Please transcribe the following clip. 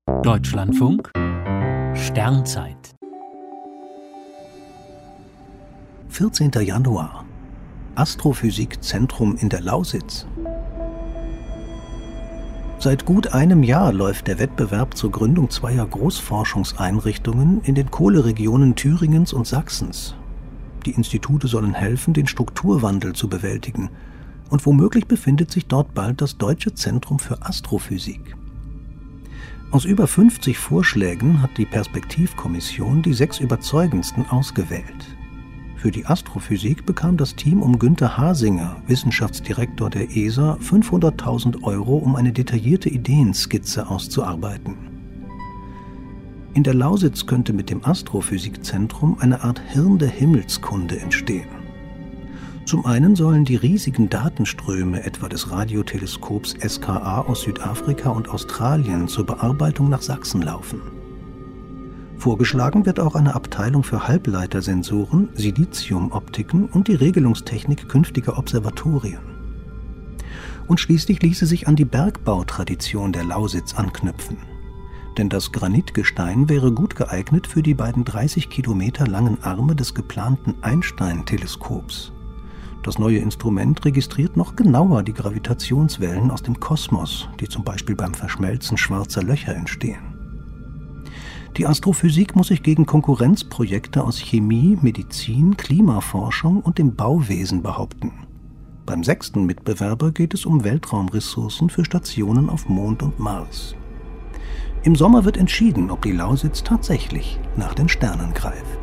Deutschlandfunk Sternzeit 14. Januar Astrophysikzentrum in der Lausitz. Seit gut einem Jahr läuft der Wettbewerb zur Gründung zweier Großforschungseinrichtungen in den Kohleregionen Thüringens und Sachsens. Die Institute sollen helfen, den Strukturwandel zu bewältigen, und womöglich befindet sich dort bald das Deutsche Zentrum für Astrophysik. Aus über 50 Vorschlägen hat die Perspektivkommission die 6 überzeugendsten ausgewählt. Für die Astrophysik bekam das Team um Günther Hasinger, Wissenschaftsdirektor der ESA, 500.000 Euro, um eine detaillierte Ideenskizze auszuarbeiten. In der Lausitz könnte mit dem Astrophysikzentrum eine Art Hirn der Himmelskunde entstehen. Zum einen sollen die riesigen Datenströme etwa des Radioteleskops SKA aus Südafrika und Australien zur Bearbeitung nach Sachsen laufen. Vorgeschlagen wird auch eine Abteilung für Halbleitersensoren, Siliziumoptiken und die Regelungstechnik künftiger Observatorien. Und schließlich ließe sich an die Bergbautradition der Lausitz anknüpfen. Denn das Granitgestein wäre gut geeignet für die beiden 30 Kilometer langen Arme des geplanten Einstein-Teleskops. Das neue Instrument registriert noch genauer die Gravitationswellen aus dem Kosmos, die zum Beispiel beim Verschmelzen schwarzer Löcher entstehen. Die Astrophysik muss sich gegen Konkurrenzprojekte aus Chemie, Medizin, Klimaforschung und dem Bauwesen behaupten. Beim 6. Mitbewerber geht es um Weltraumressourcen für Stationen auf Mond und Mars. Im Sommer wird entschieden, ob die Lausitz tatsächlich nach den Sternen greift.